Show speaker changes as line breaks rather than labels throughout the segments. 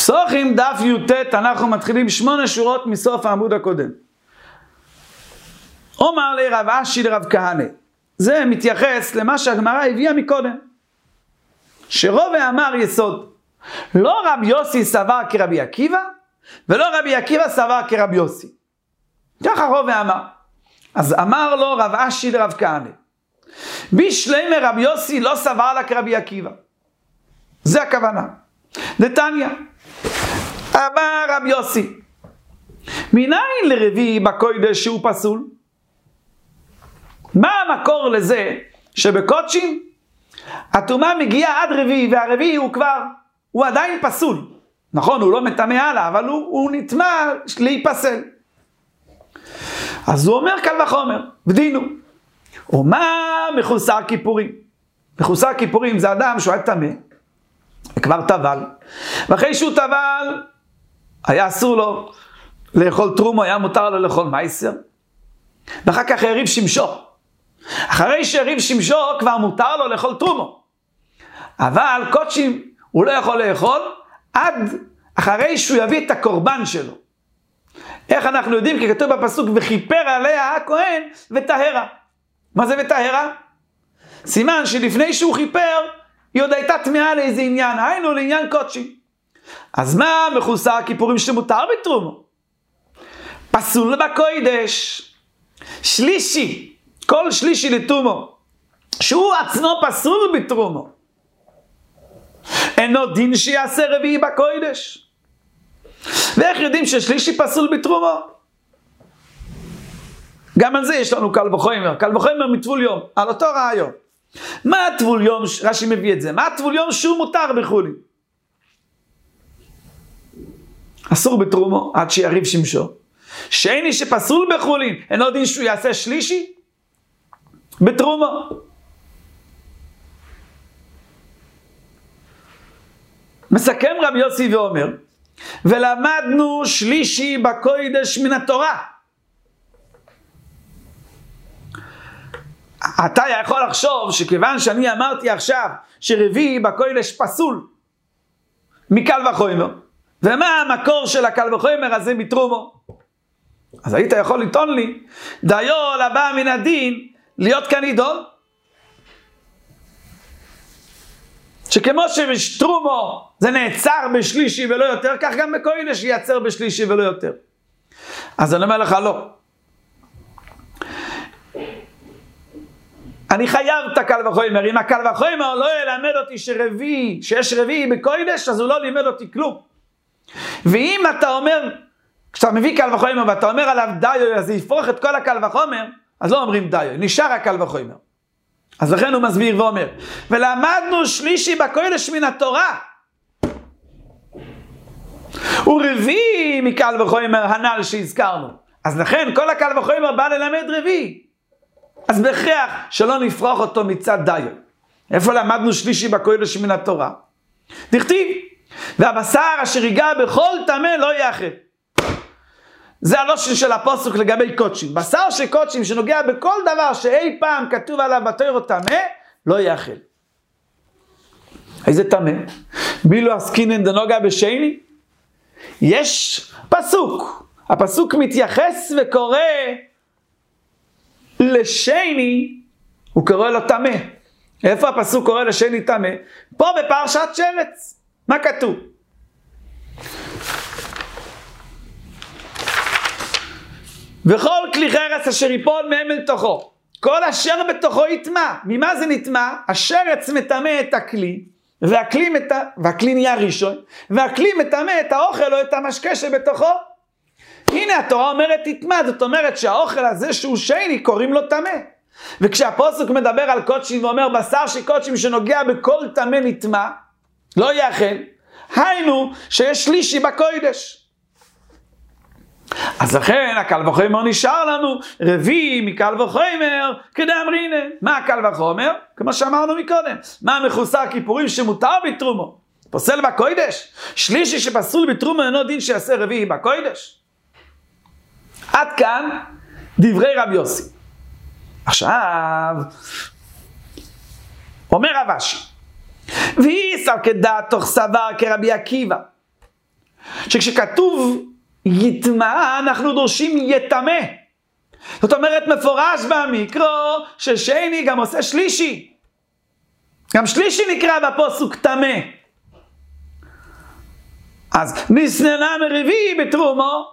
פסוחים דף י"ט, אנחנו מתחילים 8 שורות מסוף העמוד הקודם. אומר לרב אשי לרב כהנא, זה מתייחס למה שהגמרא הביאה מקודם. שרובה אמר יסוד, לא רב יוסי סבר כרבי עקיבא, ולא רבי עקיבא סבר כרב יוסי. ככה רובה אמר. אז אמר לו רב אשי לרב כהנא, בשלמה רב יוסי לא סבר לה כרבי עקיבא. זה הכוונה. נתניה, אמר רב יוסי, מניין לרביעי בקודש שהוא פסול? מה המקור לזה שבקודשים הטומאה מגיעה עד רביעי, והרביעי הוא עדיין פסול. נכון, הוא לא מטמא הלאה, אבל הוא נטמא להיפסל. אז הוא אומר קל וחומר, בדינו. ומה מחוסר כיפורים? מחוסר כיפורים זה אדם שהוא היה טמא, וכבר טבל, ואחרי שהוא טבל, היה אסור לו לאכול תרומו, היה מותר לו לאכול מייסר, ואחר כך הריב שמשו. אחרי שהריב שמשו, כבר מותר לו לאכול תרומו. אבל קודשים הוא לא יכול לאכול, עד אחרי שהוא יביא את הקורבן שלו. איך אנחנו יודעים? כי כתוב בפסוק, וכיפר עליה הכהן וטהרה. מה זה וטהרה? סימן שלפני שהוא חיפר, היא עוד הייתה טמאה לאיזה עניין, היינו לעניין קודשי. אז מה מחוסר הכיפורים שמותר בתרומו? פסול בקודש, שלישי, כל שלישי לתרומו, שהוא עצמו פסול בתרומו. אינו דין שיעשה רביעי בקודש. ואיך יודעים ששלישי פסול בתרומו? גם על זה יש לנו קל וחומר, קל וחומר מטבול יום, על אותו רעיון. מה הטבול יום, רש"י מביא את זה, מה הטבול יום שהוא מותר בחולין? אסור בתרומו עד שיריב שמשו. שני שפסול בחולין, אינו דין שהוא יעשה שלישי בתרומו. מסכם רב יוסי ואומר, ולמדנו שלישי בקודש מן התורה. אתה יכול לחשוב שכיוון שאני אמרתי עכשיו שרביעי בקודש פסול מקל וחומר, ומה המקור של הקל וחומר הזה מתרומו? אז היית יכול לטעון לי, דיו לבא מן הדין להיות כאן עידון, שכמו שבתרומו זה נעצר בשלישי ולא יותר, כך גם בקודש ייעצר בשלישי ולא יותר. אז אני אומר לך לא. אני חייב את הקל וחומר. אם הקל וחומר לא ילמד אותי שיש רביעי בקודש, אז הוא לא לימד אותי כלום. ואם אתה אומר, כשאתה מביא קל וחומר ואתה אומר עליו דיו, אז זה יפרוך את כל הקל וחומר, אז לא אומרים דיו, נשאר הקל וחומר. אז לכן הוא מסביר ואומר, ולמדנו שלישי בקודש מן התורה, ורביעי מקל וחומר הנ"ל שהזכרנו. אז לכן כל הקל וחומר בא ללמד רביעי. אז בהכרח שלא נפרוח אותו מצד דיו. איפה למדנו שלישי בקודש מן התורה? דכתיב, והבשר אשר ייגע בכל טמא לא יאכל. זה הלושן של הפסוק לגבי קודשים. בשר של קודשים שנוגע בכל דבר שאי פעם כתוב עליו בתורה טמא, לא יאכל. איזה טמא? בילו עסקינן דנוגע בשני? יש פסוק. הפסוק מתייחס וקורא לשני, הוא קורא לו טמא. איפה הפסוק קורא לשני טמא? פה בפרשת שרץ. מה כתוב? וכל כלי חרס אשר ייפול מהם אל תוכו, כל אשר בתוכו יטמא. ממה זה נטמא? השרץ מטמא את הכלי, והכלי נהיה ראשון, והכלי מטמא את האוכל או את המשקה שבתוכו. הנה התורה אומרת יטמא, זאת אומרת שהאוכל הזה שהוא שני קוראים לו טמא. וכשהפסוק מדבר על קודשים ואומר בשר של קודשים שנוגע בכל טמא נטמא, לא יאכל, היינו שיש שלישי בקודש. אז לכן הקל וחומר נשאר לנו רביעי מקל וחומר כדאמרינן. מה הקל וחומר? כמו שאמרנו מקודם, מה מחוסר כיפורים שמותר בתרומו? פוסל בקודש? שלישי שפסול בתרומו אינו דין שיעשה רביעי בקודש? עד כאן דברי רב יוסי. עכשיו אומר רב אשי, ואיסר כדעת תוך סבר כרבי עקיבא, שכשכתוב יטמע, אנחנו דורשים יטמא. זאת אומרת, מפורש במקרו, ששני גם עושה שלישי. גם שלישי נקרא בפוסוק טמא. אז נסננה מרביעי בתרומו,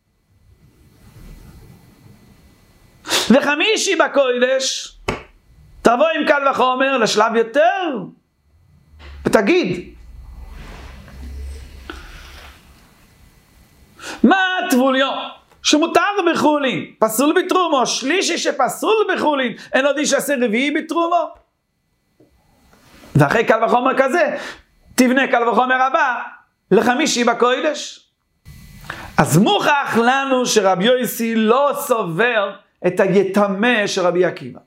וחמישי בקודש, תבוא עם קל וחומר לשלב יותר, ותגיד, מה הטבוליו שמותר בחולין, פסול בתרומו, שלישי שפסול בחולין, אין עוד איש עשה רביעי בתרומו? ואחרי קל וחומר כזה, תבנה קל וחומר הבא לחמישי בקודש. אז מוכח לנו שרבי יוסי לא סובר את היטמא של רבי עקיבא.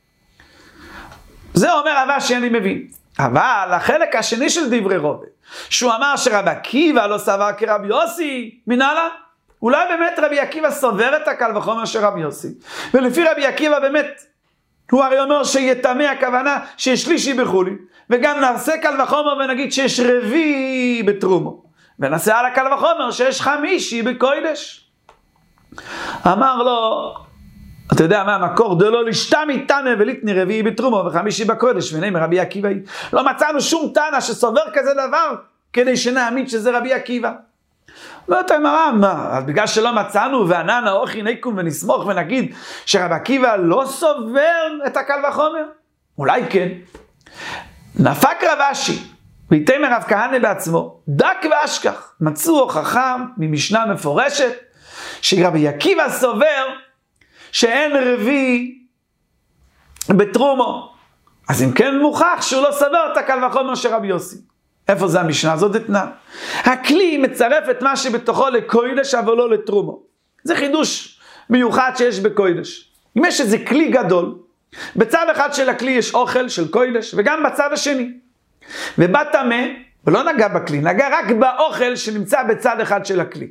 זה אומר רבא שאני מבין. אבל החלק השני של דברי רובה, שהוא אמר שרבי עקיבא לא סבר כרבי יוסי, מנהלה? אולי באמת רבי עקיבא סובר את הקל וחומר של רבי יוסי. ולפי רבי עקיבא באמת, הוא הרי אומר שיטמא הכוונה שיש שלישי בחולין, וגם נעשה קל וחומר ונגיד שיש רביעי בתרומו. ונעשה על הקל וחומר שיש חמישי בקודש. אמר לו, אתה יודע מה המקור? דלא לשתמי תנא וליתני רביעי בתרומו וחמישי בקודש, ונאמר רבי עקיבא. לא מצאנו שום תנא שסובר כזה דבר, כדי שנאמין שזה רבי עקיבא. לא אתה אמרה, מה? אז בגלל שלא מצאנו ועננה אוכי ניקום ונסמוך ונגיד שרבי עקיבא לא סובר את הקל וחומר? אולי כן. נפק רב אשי, ויתמר רב כהנא בעצמו, דק ואשכח, מצאו הוכחה ממשנה מפורשת, שרבי עקיבא סובר שאין רביעי בתרומו. אז אם כן מוכח שהוא לא סובר את הקל וחומר של רבי יוסי. איפה זה המשנה? זאת אתנה. הכלי מצרף את מה שבתוכו לקודש, אבל לא לתרומו. זה חידוש מיוחד שיש בקודש. אם יש איזה כלי גדול, בצד אחד של הכלי יש אוכל של קודש, וגם בצד השני. ובא טמא, ולא נגע בכלי, נגע רק באוכל שנמצא בצד אחד של הכלי.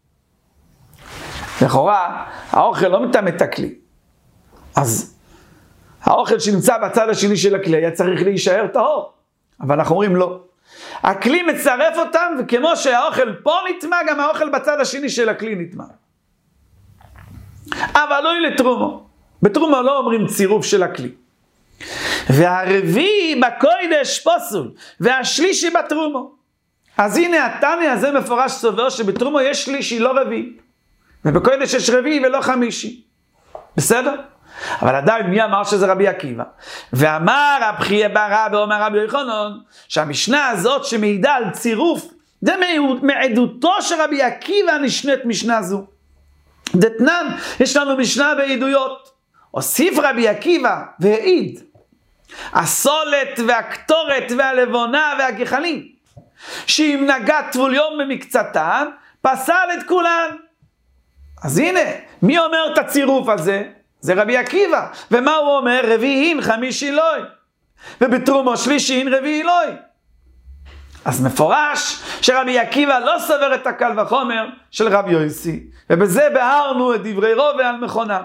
לכאורה, האוכל לא מטמא את הכלי. אז האוכל שנמצא בצד השני של הכלי היה צריך להישאר טהור. אבל אנחנו אומרים לא. הכלי מצרף אותם, וכמו שהאוכל פה נטמא, גם האוכל בצד השני של הכלי נטמא. אבל לא לתרומו. בתרומו לא אומרים צירוף של הכלי. והרביעי בקודש פוסול, והשלישי בתרומו. אז הנה התניא הזה מפורש סובר שבתרומו יש שלישי, לא רביעי. ובקודש יש רביעי ולא חמישי. בסדר? אבל עדיין מי אמר שזה רבי עקיבא? ואמר רב חייא בר רבא אומר רבי יוחנן, שהמשנה הזאת שמעידה על צירוף, זה מעדותו של רבי עקיבא נשנית משנה זו. דתנן, יש לנו משנה בעדויות. הוסיף רבי עקיבא והעיד, הסולת והקטורת והלבונה והגחלים, שאם נגע טבול יום במקצתן, פסל את כולן. אז הנה, מי אומר את הצירוף הזה? זה רבי עקיבא. ומה הוא אומר? רביעין חמישי לוי. ובתרומו שלישין רביעי לוי. אז מפורש שרבי עקיבא לא סובר את הקל וחומר של רבי יוסי. ובזה בהרנו את דברי רובה על מכונם.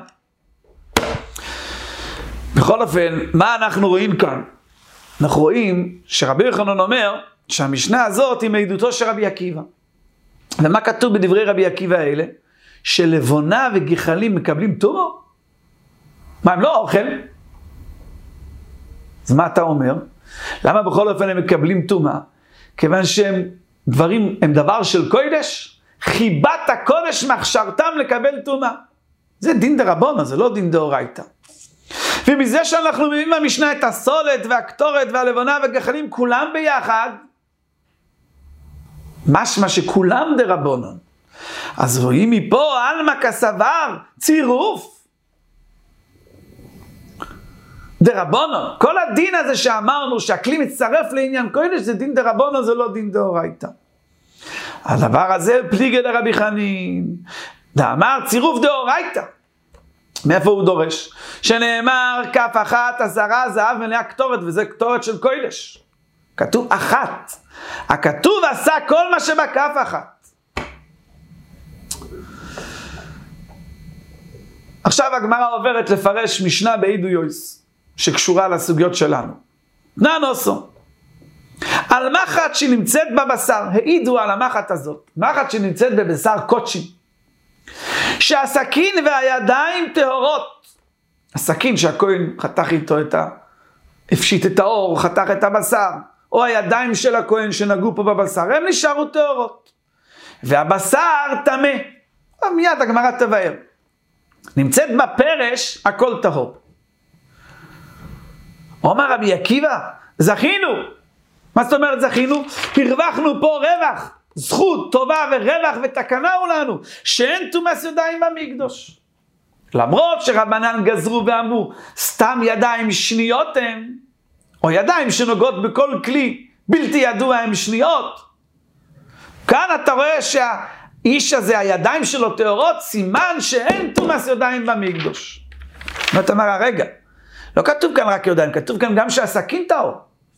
בכל אופן, מה אנחנו רואים כאן? אנחנו רואים שרבי יוחנן אומר שהמשנה הזאת היא מעדותו של רבי עקיבא. ומה כתוב בדברי רבי עקיבא האלה? שלבונה וגחלים מקבלים טומאה? מה, הם לא אוכל? אז מה אתה אומר? למה בכל אופן הם מקבלים טומאה? כיוון שהם דברים, הם דבר של קודש, חיבת הקודש מחשרתם לקבל טומאה. זה דין דרבנן, זה לא דין דאורייתא. ומזה שאנחנו מביאים במשנה את הסולת והקטורת והלבונה והגחלים, כולם ביחד, משמע שכולם דרבנן. אז רואים מפה, עלמא כסבר, צירוף. דרבנן, כל הדין הזה שאמרנו שהכלי מצטרף לעניין קודש, זה דין דרבנן, זה לא דין דאורייתא. הדבר הזה פליגי דרבי חנין, דאמר צירוף דאורייתא. מאיפה הוא דורש? שנאמר כף אחת 10 זהב מלאה קטורת, וזה קטורת של קודש. כתוב אחת. הכתוב עשה כל מה שבכף אחת. עכשיו הגמרא עוברת לפרש משנה בעדו יויס, שקשורה לסוגיות שלנו. נענוסו. על מחט שנמצאת בבשר, העידו על המחט הזאת, מחט שנמצאת בבשר קודשים, שהסכין והידיים טהורות. הסכין שהכהן חתך איתו הפשיט את האור, חתך את הבשר, או הידיים של הכהן שנגעו פה בבשר, הם נשארו טהורות. והבשר טמא. מיד הגמרא תבאר. נמצאת בפרש, הכל טהור. אומר רבי עקיבא, זכינו. מה זאת אומרת זכינו? הרווחנו פה רווח, זכות, טובה ורווח ותקנה הוא לנו, שאין תומס ידיים במקדוש. למרות שרבנן גזרו ואמרו, סתם ידיים שניות הם, או ידיים שנוגעות בכל כלי בלתי ידוע הם שניות. כאן אתה רואה שהאיש הזה, הידיים שלו טהורות, סימן שאין תומס ידיים במקדוש. ואתה אומר, רגע, לא כתוב כאן רק ידיים, כתוב כאן גם שהסכין טהור.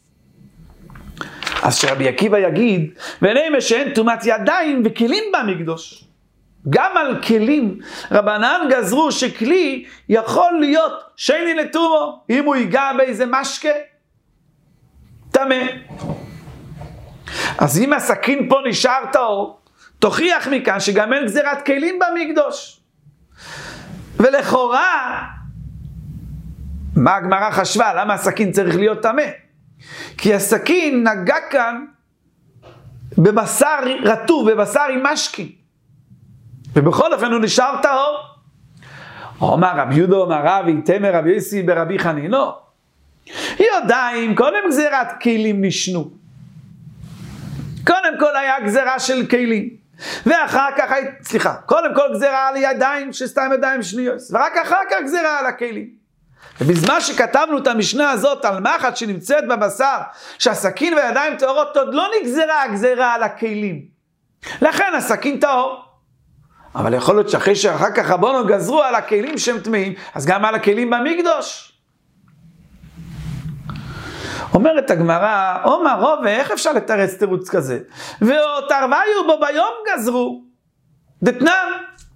אז שרבי עקיבא יגיד, ונאמר שאין תומת ידיים וכלים במקדוש. גם על כלים, רבנן גזרו שכלי יכול להיות שני לטומו, אם הוא ייגע באיזה משקה, טמא. אז אם הסכין פה נשאר טהור, תוכיח מכאן שגם אין גזירת כלים במקדוש. ולכאורה, מה הגמרא חשבה? למה הסכין צריך להיות טמא? כי הסכין נגע כאן בבשר רטוב, בבשר עם משקי. ובכל אופן הוא נשאר טהור. אומר רבי יהודה אומר רבי, תמר רבי יוסי ברבי חנינו. ידיים, קודם גזירת כלים נשנו. קודם כל היה גזירה של כלים. ואחר כך, קודם כל גזירה על ידיים, שסתם ידיים שניות. ורק אחר כך גזירה על הכלים. ובזמן שכתבנו את המשנה הזאת על מחט שנמצאת בבשר, שהסכין והידיים טהורות, עוד לא נגזרה הגזירה על הכלים. לכן הסכין טהור. אבל יכול להיות שאחרי שאחר כך רבנו גזרו על הכלים שהם טמאים, אז גם על הכלים במקדוש. אומרת הגמרא, אומר רובה, איך אפשר לתרץ תירוץ כזה? ותרוויו בו ביום גזרו, דתנן.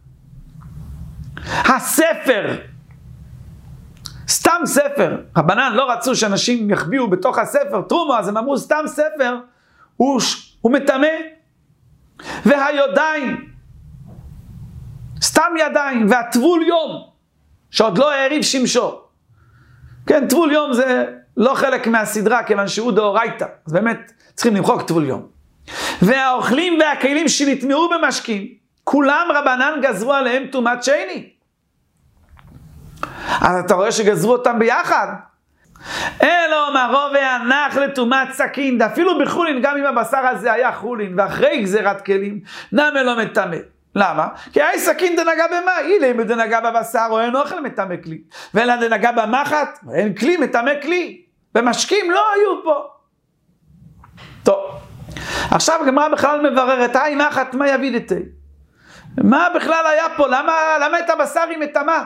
הספר, סתם ספר, רבנן לא רצו שאנשים יחביאו בתוך הספר תרומו, אז הם אמרו סתם ספר, הוא מטמא. והידיים, סתם ידיים, והטבול יום, שעוד לא העריב שמשו. כן, טבול יום זה לא חלק מהסדרה, כיוון שהוא דאורייתא, אז באמת צריכים למחוק טבול יום. והאוכלים והכלים שנטמעו במשקים, כולם רבנן גזרו עליהם טומאת שני. אז אתה רואה שגזרו אותם ביחד. אלו מרו והנח לטומאת סכין, אפילו בחולין, גם אם הבשר הזה היה חולין, ואחרי גזירת כלים, נמה לא מטמא. למה? כי היה סכין דנגע במה? אילה אם דנגע בבשר או אין אוכל מטמא כלי. ואין דנגע במחט, אין כלי מטמא כלי. במשקים לא היו פה. טוב. עכשיו הגמרא בכלל מבררת, היי מחט מה יבידתי? מה בכלל היה פה? למה את הבשר היא מטמאה?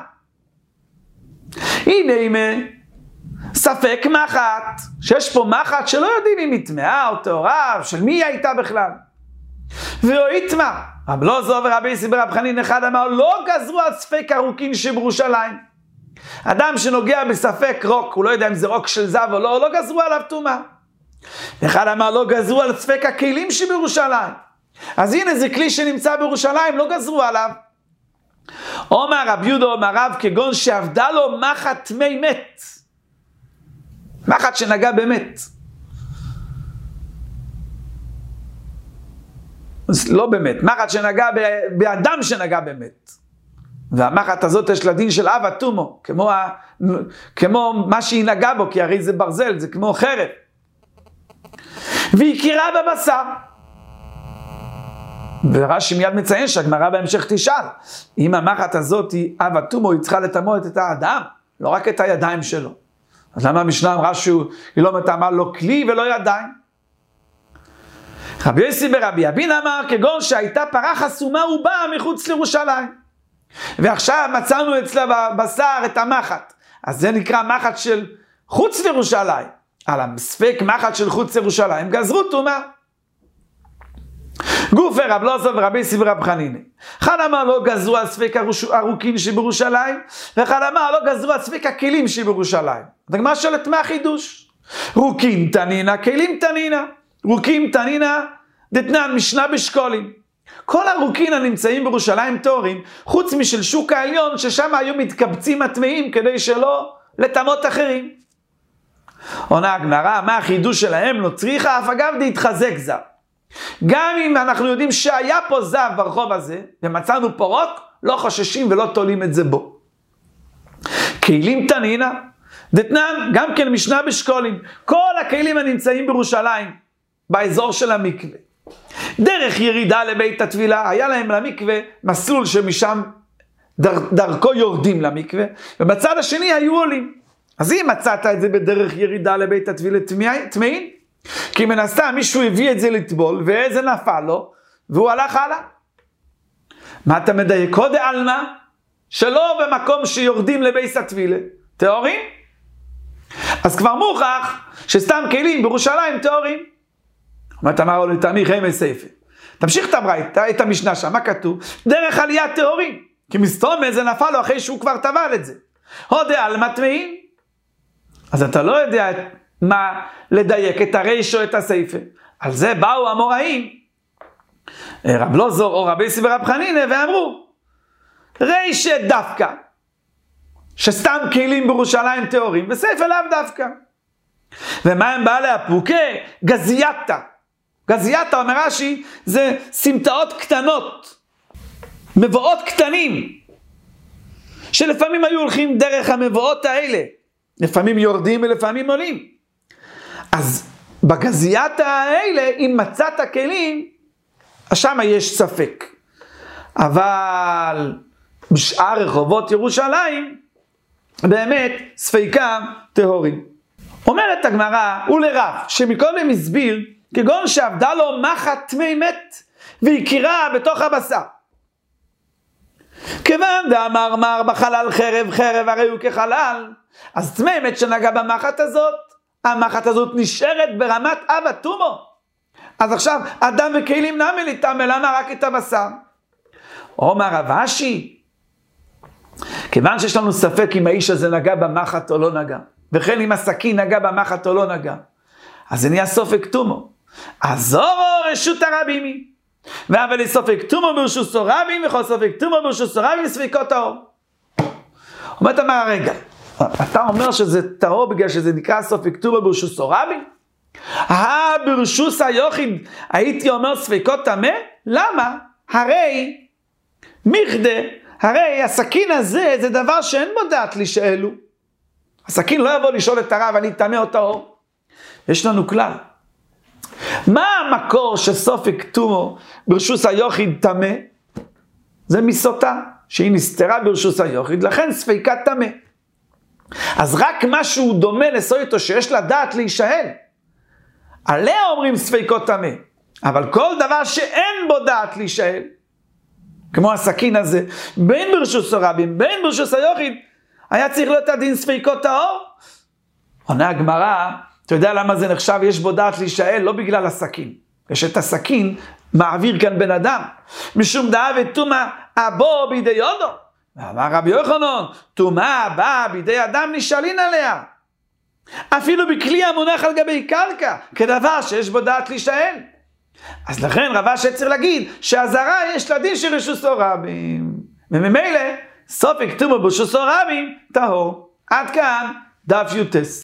הנה אם ספק מחט, שיש פה מחט שלא יודעים אם היא טמאה או טהורה, של מי היא הייתה בכלל. והוא יטמא. רב לוזו ורבי יוסי ברב חנין אחד אמר, לא גזרו על ספק הרוקין שבירושלים. אדם שנוגע בספק רוק, הוא לא יודע אם זה רוק של זב או לא, לא גזרו עליו טומאה. אחד אמר, לא גזרו על ספק הכלים שבירושלים. אז הנה זה כלי שנמצא בירושלים, לא גזרו עליו. אומר רב יהודה אומר רב, כגון שעבדה לו מחט טמא מת. מחט שנגע במת. לא באמת, מחט שנגע באדם שנגע במת. והמחט הזאת יש לה דין של אב התומו, כמו מה שהיא נגע בו, כי הרי זה ברזל, זה כמו חרב. והיא קירה בבשר. ורש"י מיד מציין שהגמרא בהמשך תשאל, אם המחט הזאת היא אב התומו, היא צריכה לטמא את האדם, לא רק את הידיים שלו. אז למה המשנה אמרה שהיא לא מטמאה לא כלי ולא ידיים? רבי יוסי ברבי אבין אמר, כגון שהייתה פרה חסומה ובאה מחוץ לירושלים. ועכשיו מצאנו אצלה בבשר את המחט. אז זה נקרא מחט של חוץ לירושלים. על הספק מחט של חוץ לירושלים גזרו טומאה. גופי רב לוזו ורבי יוסי ברב חנינא. אחד אמר לא גזרו על ספק הרוקין שבירושלים, ואחד אמר לא גזרו על ספק הכלים שבירושלים. הגמרא שואלת מה החידוש? רוקים תנינה, כלים תנינה. רוקים תנינה, דתנן משנה בשקולים. כל הרוקים הנמצאים בירושלים טהורים, חוץ משל שוק העליון, ששם היו מתקבצים הטמאים כדי שלא לטמאות אחרים. עונה הגמרא, מה החידוש שלהם? לא צריכה אף אגב להתחזק זר. גם אם אנחנו יודעים שהיה פה זב ברחוב הזה, ומצאנו פורוק, לא חוששים ולא תולים את זה בו. כלים תנינה, דתנן, גם כן משנה בשקולים. כל הכלים הנמצאים בירושלים, באזור של המקווה. דרך ירידה לבית התפילה, היה להם למקווה מסלול שמשם דרכו יורדים למקווה, ובצד השני היו עולים. אז אם מצאת את זה בדרך ירידה לבית התפילה טמאים, כי מן הסתם מישהו הביא את זה לטבול, ואיזה נפל לו, והוא הלך הלאה. מה אתה מדייק? עוד עלמא, שלא במקום שיורדים לבית התפילה, טהורים? אז כבר מוכח שסתם כלים בירושלים טהורים. מה אתה אמר לו לתעמי חמי ספר? תמשיך את הברייתא, את המשנה שם, מה כתוב? דרך עליית טהורים. כי מסתום איזה נפל לו אחרי שהוא כבר טבל את זה. עוד עלמא טמאים. אז אתה לא יודע מה לדייק, את הריש או את הספר. על זה באו המוראים, רב לוזור או רבי יוסי ורב חנינא, ואמרו, ריש דווקא, שסתם כלים בירושלים טהורים, וספר לאו דווקא. ומה הם בעלי הפוקה? גזייתא. גזייתא, אומר רש"י, זה סמטאות קטנות, מבואות קטנים, שלפעמים היו הולכים דרך המבואות האלה, לפעמים יורדים ולפעמים עולים. אז בגזייתא האלה, אם מצאת כלים, שם יש ספק. אבל בשאר רחובות ירושלים, באמת ספיקם טהורים. אומרת הגמרא, ולרב, שמקודם הסביר, כגון שעבדה לו מחט טמא מת, והכירה בתוך הבשר. כיוון דאמר בחלל חרב, חרב הרי הוא כחלל, אז טמא מת שנגע במחט הזאת, המחט הזאת נשארת ברמת אב תומו. אז עכשיו, אדם וכלים נמי לטמא, למה רק את הבשר? אומר רב אשי, כיוון שיש לנו ספק אם האיש הזה נגע במחט או לא נגע, וכן אם הסכין נגע במחט או לא נגע, אז זה נהיה סופק תומו. עזורו רשות הרבים היא. אבל סופק תומו ברשות הרבים, וכל סופק תומו ברשות הרבים ספיקות טהור. אומרת אמר, רגע, אתה אומר שזה טהור בגלל שזה נקרא סופק תומו ברשות הרבים? ברשות היחיד הייתי אומר ספיקות טמא? למה? הרי מכדה, הרי הסכין הזה זה דבר שאין בו דעת להישאלו. הסכין לא יבוא לשאול את הרב, אני טמא או טהור. יש לנו כלל. מה המקור שסופק תומו ברשות היחיד טמא? זה מסוטה, שהיא נסתרה ברשות היחיד, לכן ספיקת טמא. אז רק משהו דומה לסויטו שיש לה דעת להישאל, עליה אומרים ספיקות טמא. אבל כל דבר שאין בו דעת להישאל, כמו הסכין הזה, בין ברשות הרבים, בין ברשות היחיד, היה צריך להיות הדין ספיקות טהור. עונה הגמרא, אתה יודע למה זה נחשב יש בו דעת להישאל? לא בגלל הסכין. יש את הסכין מעביר כאן בן אדם. משום דעה וטומאה הבא בידי יודו. אמר רבי יוחנן, טומאה באה בידי אדם נשאלין עליה. אפילו בכלי המונח על גבי קרקע, כדבר שיש בו דעת להישאל. אז לכן רב אשי צריך להגיד שהזרה יש לה דין של רשות הרבים. וממילא סופק תומו ברשות הרבים טהור. עד כאן דף יוטס.